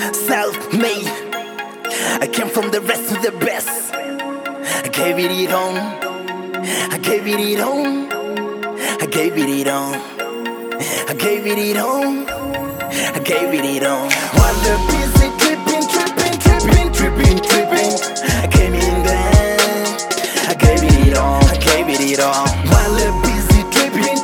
self-made. I came from the rest to the best. I gave it on. I gave it on. I gave it on. I gave it on. I gave it on. While the busy tripping, I came in there. I gave it on. I gave it on. While the busy tripping,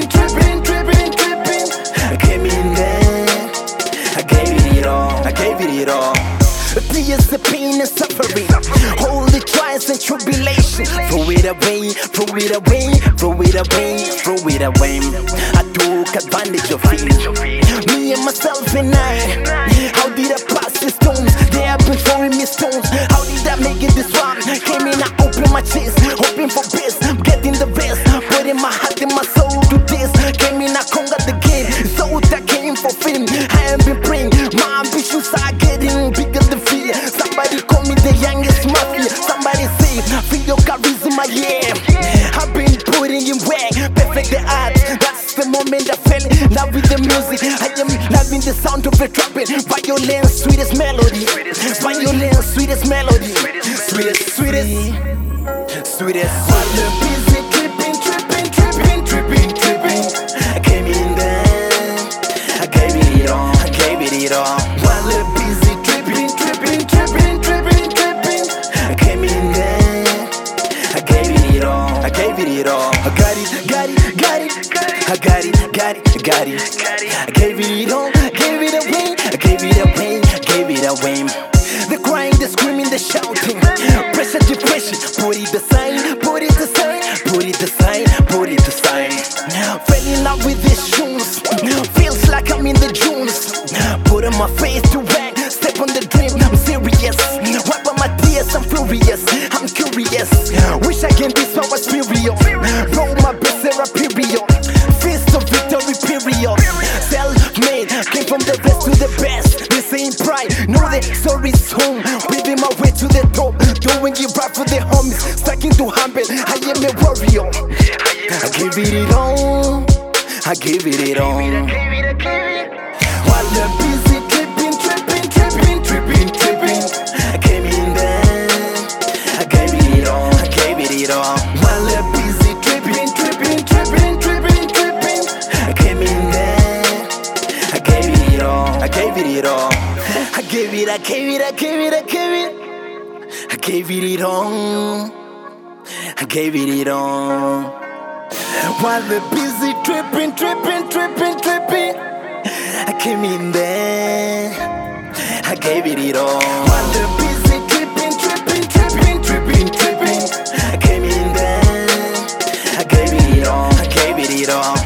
I came in there. I gave it all. I gave it all. Tears, the pain and suffering, all the trials and tribulations. Throw it away, throw it away, throw it away, throw it away. I took advantage of it. Me and myself and I. How did I pass the stones? They have been throwing me stones. How did I make it this far? Came in, I opened my chest, hoping for best, getting the best, putting my heart and my soul to this. Came in, I conquered the game. So that came for fame. I have been praying. My ambitions are getting bigger than fear. Somebody call me the youngest mafia. Somebody say, feel your charisma, yeah. I've been putting in work, perfect the art. That's the moment I fell in love with the music. I am loving the sound of the trumpet. Violence, sweetest melody. Violence, sweetest melody. Sweetest, sweetest, sweetest. While the busy tripping. I came in there. I gave it on. I gave it on. While the busy tripping. I came in there. I gave it all. I gave it all. I got it, got it, got it. I got it, got it, got it. I gave it all. Gave it away. I gave it away. Gave it away. The crying, the screaming, the shouting. Pressure, depression. Put it aside. Put it aside. Put it aside. Put it aside. Fell in love with these shoes. Feels like I'm in the Junes. Put on my face to bang. Step on the dream. I'm serious. Wipe out my tears. I'm furious. I'm curious. Wish I can be so superior. Roll my best era period. Fist of victory period. Self-made. Came from the best to the best. This ain't pride. No, the story's home. Weaving my way to the top. Doing it right for the homies. Stacking to humble. I am a warrior. I give it on. I give it on. While the busy tripping. I came in there. I gave it on. I gave it on. While the busy tripping. I came in there. I gave it all. I gave it all. I gave it. I gave it. I gave it. I gave it. I gave it on. I gave it on. While the busy tripping. I came in there. I gave it all. While the busy tripping. I came in there. I gave it all. I gave it all.